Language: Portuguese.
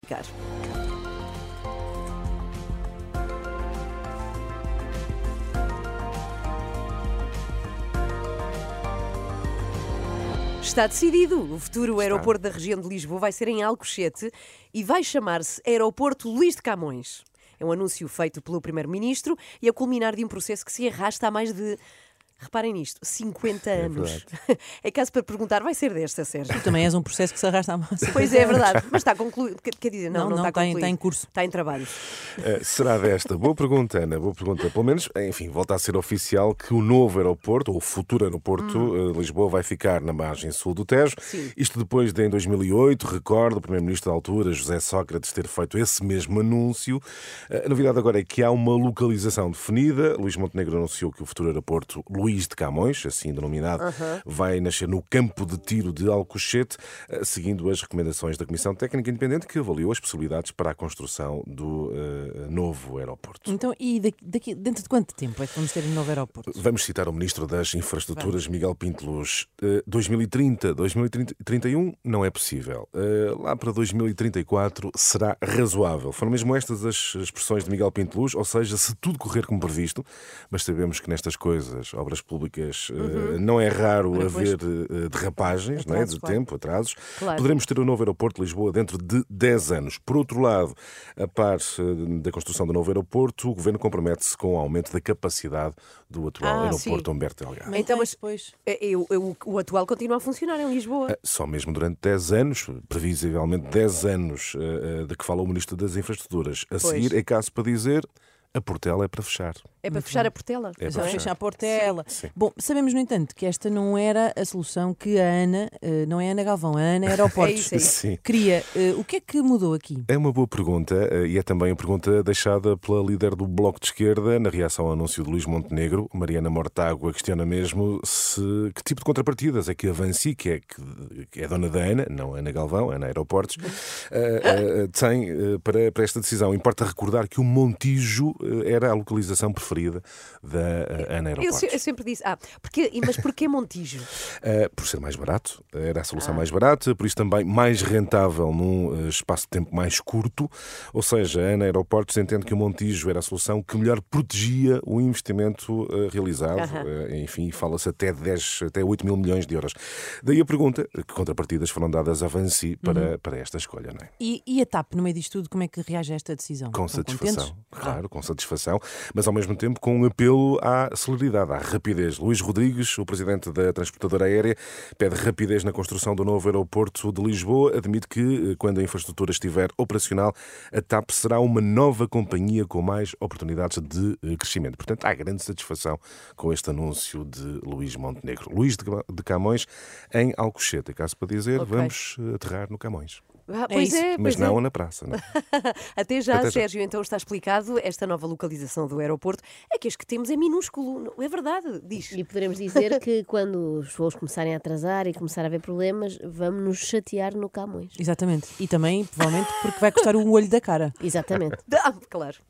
explicar. Está decidido. O futuro aeroporto da região de Lisboa vai ser em Alcochete e vai chamar-se Aeroporto Luís de Camões. É um anúncio feito pelo Primeiro-Ministro e a culminar de um processo que se arrasta há mais de... Reparem nisto, 50 anos. É caso para perguntar, vai ser desta, Sérgio? Tu também és um processo que se arrasta há mais. Pois é verdade, mas está concluído. Quer dizer, não está concluído. Está em curso. Está em trabalho. Será desta? Boa pergunta, Ana, boa pergunta. Pelo menos, enfim, volta a ser oficial que o novo aeroporto, ou o futuro aeroporto de Lisboa, vai ficar na margem sul do Tejo. Sim. Isto depois de, em 2008, recordo, o Primeiro-Ministro da altura, José Sócrates, ter feito esse mesmo anúncio. A novidade agora é que há uma localização definida. Luís Montenegro anunciou que o futuro aeroporto Luís de Camões, assim denominado, vai nascer no campo de tiro de Alcochete, seguindo as recomendações da Comissão Técnica Independente que avaliou as possibilidades para a construção do novo aeroporto. Então, e dentro de quanto tempo é que vamos ter um novo aeroporto? Vamos citar o Ministro das Infraestruturas, Miguel Pinto Luz. 2030, 2031 não é possível. Lá para 2034 será razoável. Foram mesmo estas as expressões de Miguel Pinto Luz, ou seja, se tudo correr como previsto, mas sabemos que nestas coisas, obras públicas, não é raro haver derrapagens, não é? De tempo, atrasos. Claro. Poderemos ter o novo aeroporto de Lisboa dentro de 10 anos. Por outro lado, a par da construção do novo aeroporto, o Governo compromete-se com o aumento da capacidade do atual aeroporto Humberto Delgado. Então, mas depois... o atual continua a funcionar em Lisboa. Só mesmo durante 10 anos, previsivelmente 10 anos de que fala o Ministro das Infraestruturas. A seguir, é caso para dizer, a Portela é para fechar. É para fechar a Portela. É Já para fechar a Portela. Sim. Bom, sabemos, no entanto, que esta não era a solução que a Ana, não é a Ana Galvão, a Ana Aeroportos, É isso. Sim. queria. O que é que mudou aqui? É uma boa pergunta e é também a pergunta deixada pela líder do Bloco de Esquerda na reação ao anúncio de Luís Montenegro. Mariana Mortágua questiona mesmo que tipo de contrapartidas é que a Vinci, que é dona da Ana, não a Ana Galvão, a Ana Aeroportos, tem para esta decisão. Importa recordar que o Montijo era a localização preferida da Ana Aeroportos. Eu sempre disse, mas porquê Montijo? Por ser mais barato, era a solução mais barata, por isso também mais rentável num espaço de tempo mais curto, ou seja, a Ana Aeroportos entende que o Montijo era a solução que melhor protegia o investimento realizado, enfim, fala-se até 8 mil milhões de euros. Daí a pergunta, que contrapartidas foram dadas à Vinci para esta escolha, não é? E a TAP, no meio disto tudo, como é que reage a esta decisão? Com Estão satisfação, contentes? claro, com satisfação, mas ao mesmo tempo com um apelo à celeridade, à rapidez. Luís Rodrigues, o presidente da transportadora aérea, pede rapidez na construção do novo aeroporto de Lisboa, admite que, quando a infraestrutura estiver operacional, a TAP será uma nova companhia com mais oportunidades de crescimento. Portanto, há grande satisfação com este anúncio de Luís Montenegro. Luís de Camões em Alcochete. É caso para dizer, vamos aterrar no Camões. Pois é, Mas não na praça, não. Até já, Sérgio, então está explicado esta nova localização do aeroporto. É que este que temos é minúsculo, é verdade, diz. E poderemos dizer que quando os voos começarem a atrasar e começar a haver problemas, vamos nos chatear no Camões. Exatamente. E também, provavelmente, porque vai custar um olho da cara. Exatamente. Claro.